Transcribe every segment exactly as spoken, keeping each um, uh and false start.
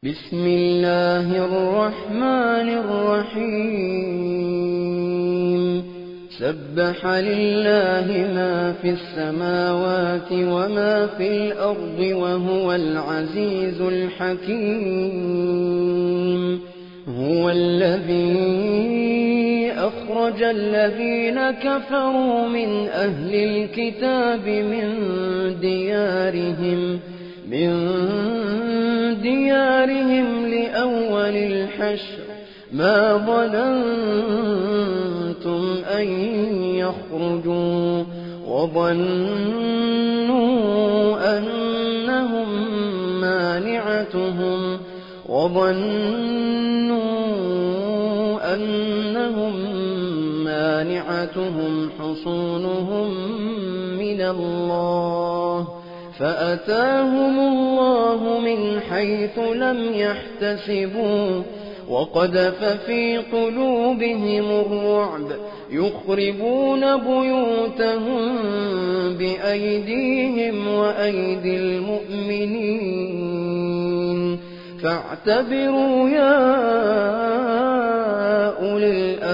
بسم الله الرحمن الرحيم سبح لله ما في السماوات وما في الأرض وهو العزيز الحكيم هو الذي أخرج الذين كفروا من أهل الكتاب من ديارهم من ديارهم لأول الحشر ما ظننتم أن يخرجوا وظنوا أنهم مانعتهم وظنوا أنهم مانعتهم حصونهم من الله فأتاهم الله من حيث لم يحتسبوا وقذف في قلوبهم الرعب يخربون بيوتهم بأيديهم وأيدي المؤمنين فاعتبروا يا أولي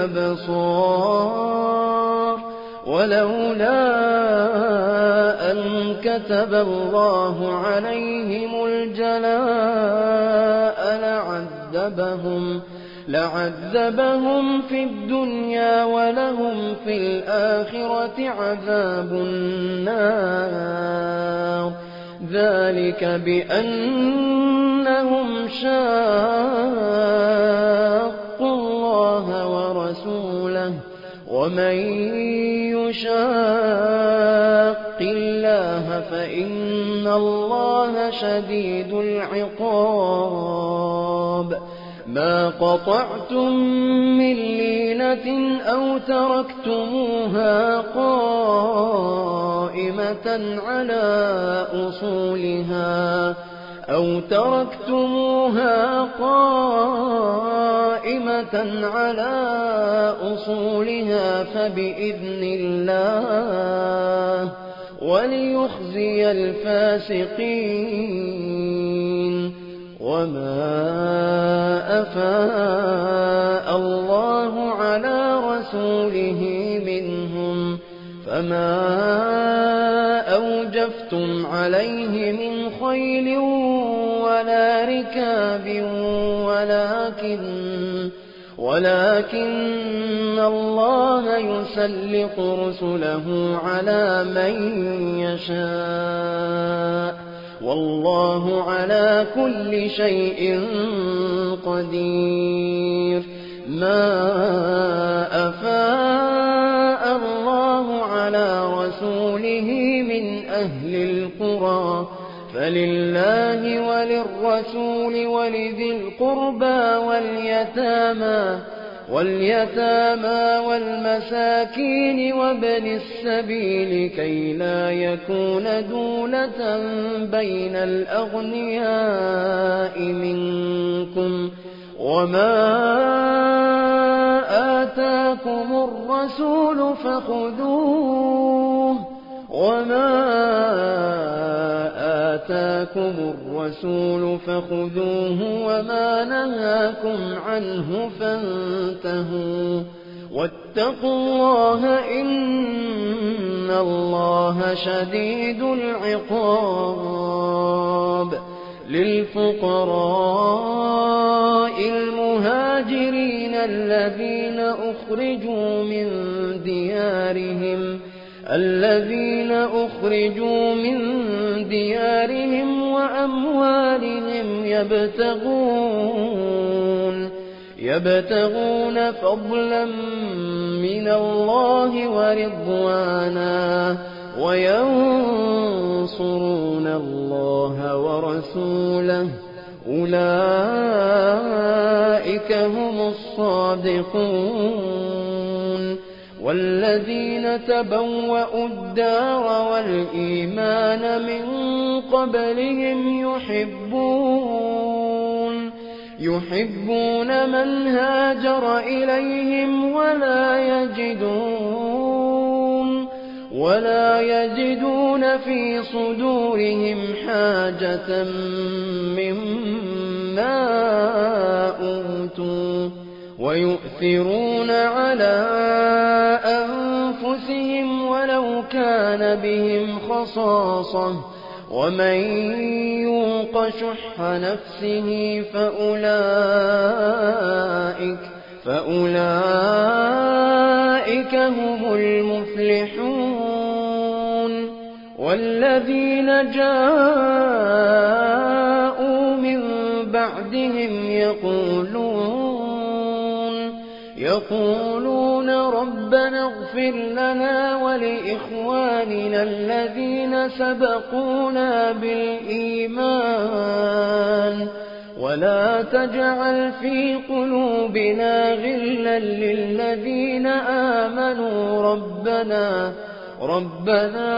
الأبصار ولولا أن كتب الله عليهم الجلاء لعذبهم لعذبهم في الدنيا ولهم في الآخرة عذاب النار ذلك بأنهم شاقوا الله ورسوله ومن يشاق الله فإن الله شديد العقاب ما قطعتم من لينة أو تركتموها قائمة على أصولها أو تركتموها قائمة على أصولها فبإذن الله وليخزي الفاسقين وما أفاء الله على رسوله منهم فما أوجفتم عليه من خيل ولا ركاب ولكن ولكن الله يسلط رسله على من يشاء والله على كل شيء قدير ما أفاء الله على رسوله من أهل القرى فلله وللرسول ولذي القربى واليتامى واليتامى والمساكين وابن السبيل كي لا يكون دولة بين الأغنياء منكم وما آتاكم الرسول فخذوه وما آتاكم الرسول فخذوه وما نهاكم عنه فانتهوا واتقوا الله إن الله شديد العقاب للفقراء المهاجرين الذين أخرجوا من ديارهم الذين أخرجوا من ديارهم وأموالهم يبتغون يبتغون فضلا من الله ورضوانا وينصرون الله ورسوله أولئك هم الصادقون والذين تبوأوا الدار والإيمان من قبلهم يحبون يحبون من هاجر إليهم ولا يجدون ولا يجدون في صدورهم حاجة مما ما أوتوا ويؤثرون على أنفسهم ولو كان بهم خصاصة ومن يوق شح نفسه فأولئك, فأولئك هم المفلحون. والذين جاءوا من بعدهم يقولون, يقولون ربنا اغفر لنا ولإخواننا الذين سبقونا بالإيمان ولا تجعل في قلوبنا غلا للذين آمنوا ربنا ربنا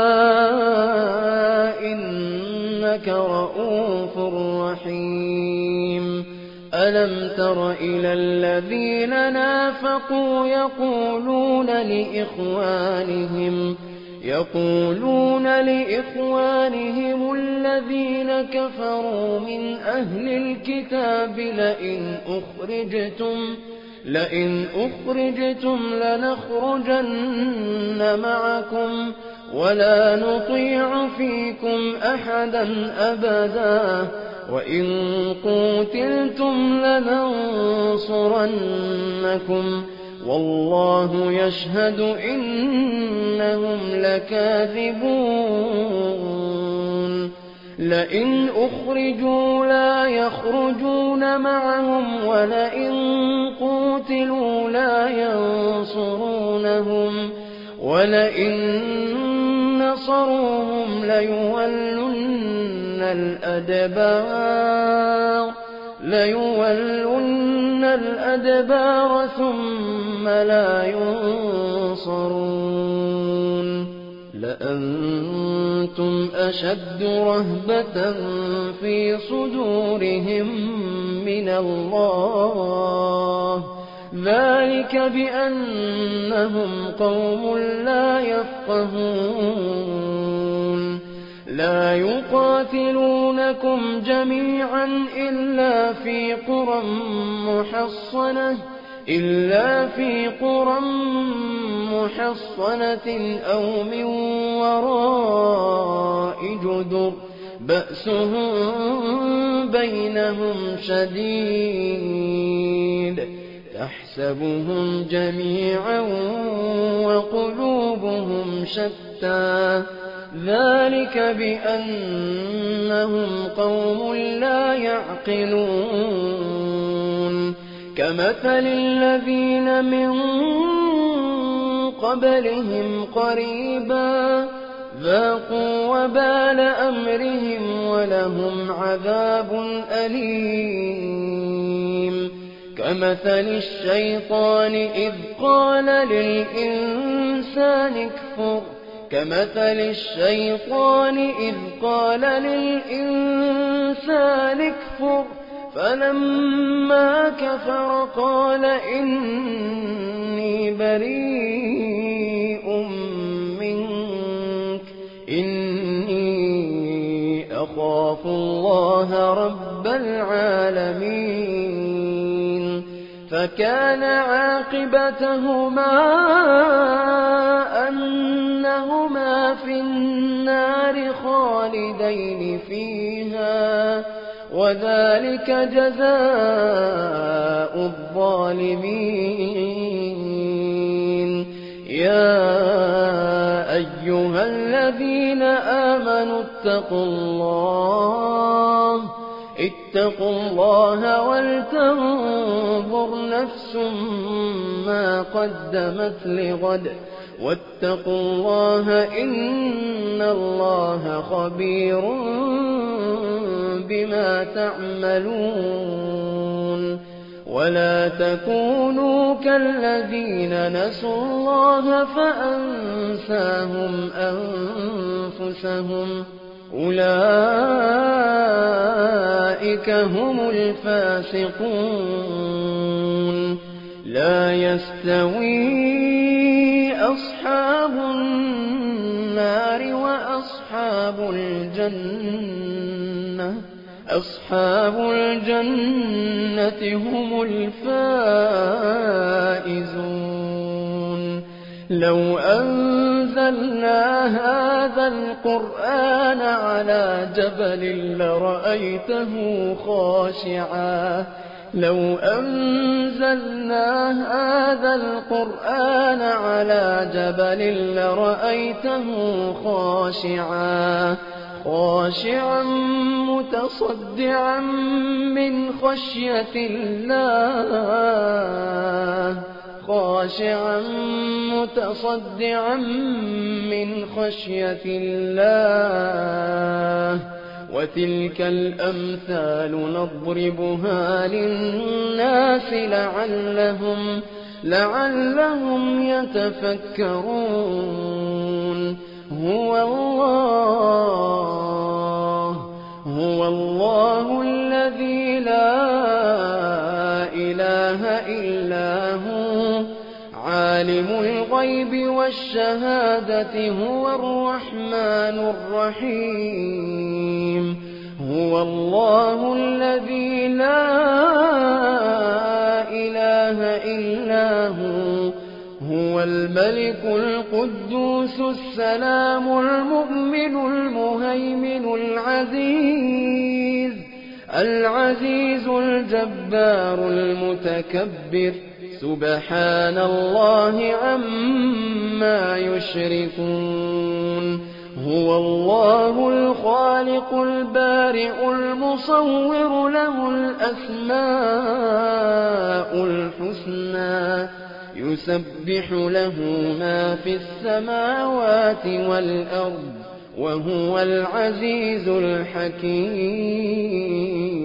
إنك رؤوف رحيم. ألم تر إلى الذين نافقوا يقولون لإخوانهم يقولون لإخوانهم الذين كفروا من أهل الكتاب لئن أخرجتم لئن أخرجتم لنخرجن معكم ولا نطيع فيكم أحدا أبدا وإن قوتلتم لننصرنكم والله يشهد إنهم لكاذبون. لئن أخرجوا لا يخرجون معهم ولئن قوتلوا لا ينصرونهم ولئن نصروهم ليولن الأدبار ليولن الأدبار ثم لا ينصرون. لأنتم أشد رهبة في صدورهم من الله ذلك بأنهم قوم لا يفقهون. لا يقاتلونكم جميعا إلا في قرى محصنة إلا في قرى محصنة أو من وراء جدر بأسهم بينهم شديد تحسبهم جميعا وقلوبهم شتى ذلك بأنهم قوم لا يعقلون. كمثل الذين من قبلهم قريبا ذاقوا وبال أمرهم ولهم عذاب أليم. كمثل الشيطان إذ قال للإنسان اكفر كمثل الشيطان إذ قال للإنسان اكفر فلما كفر قال إني بريء منك إني أخاف الله رب العالمين. فكان عاقبتهما أنهما في النار خالدين فيها وذلك جزاء الظالمين. يا أيها الذين آمنوا اتقوا الله اتقوا الله ولتنظر نفس ما قدمت لغد واتقوا الله إن الله خبير بما تعملون. ولا تكونوا كالذين نسوا الله فأنساهم أنفسهم أولئك هم الفاسقون. لا يستوي أصحاب النار وأصحاب الجنة أصحاب الجنة هم الفائزون لو أنزلنا هذا القرآن على جبل لرأيته خاشعا لو أنزلنا هذا القرآن على جبل لرأيته خاشعا خاشعا متصدعا من خشية الله خاشعا متصدعا من خشية الله وتلك الأمثال نضربها للناس لعلهم لعلهم يتفكرون هو الله هو الله الذي لا إله إلا هو عالم الغيب والشهادة هو الرحمن الرحيم هو الله الذي لا إله إلا هو هو الملك القدوس السلام المؤمن المهيمن العزيز العزيز الجبار المتكبر سبحان الله عما يشركون هو الله الخالق البارئ المصور له الأسماء الحسنى يسبح له ما في السماوات والأرض وهو العزيز الحكيم